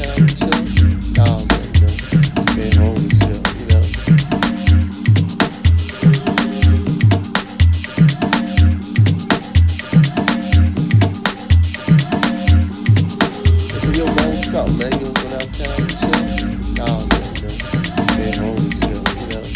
town and chill? Nah, man, stay home and chill, you know. Yo, man, what's up, man? You wanna go downtown and chill? Nah, man, stay home and chill, you know.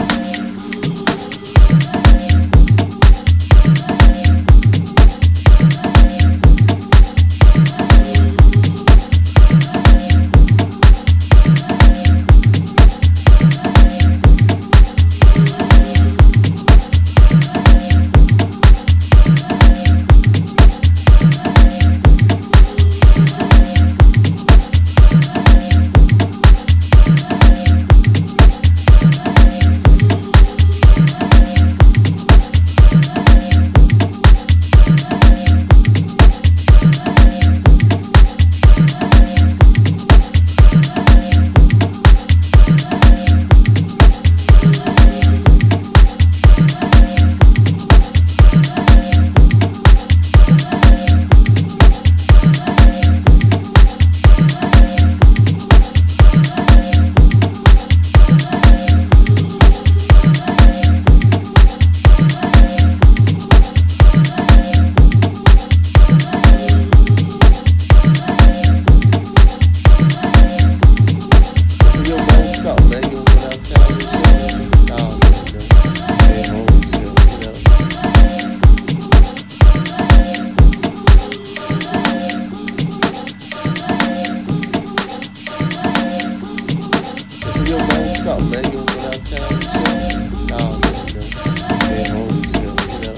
Yo, man, what's up, man? You wanna go downtown and chill? Nah, man, stay home and chill, you know.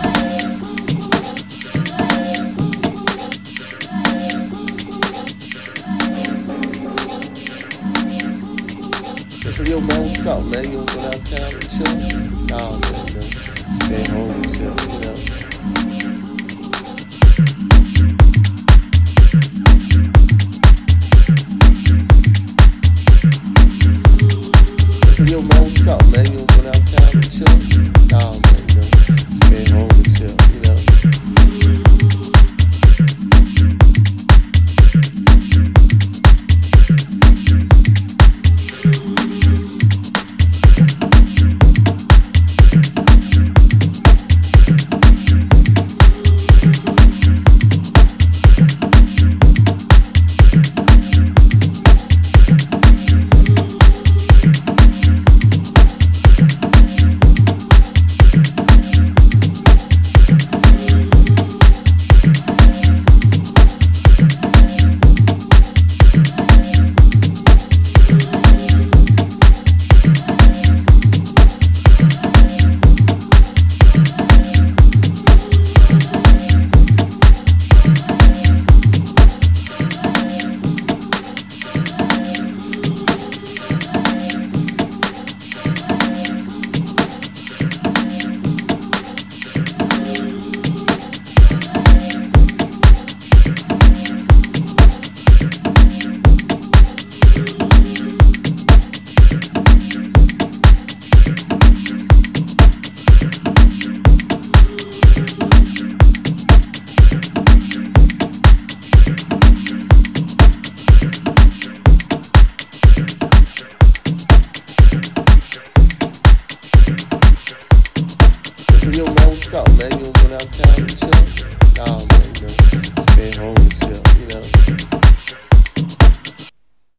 Yo, man, what's up, man? You wanna go downtown and chill? Nah, man, stay home and chill, you know. Yo, man, what's up, man? You wanna go downtown and chill? Nah, man, stay home and chill, you know. Yo, man, what's up, man? You wanna go downtown and chill?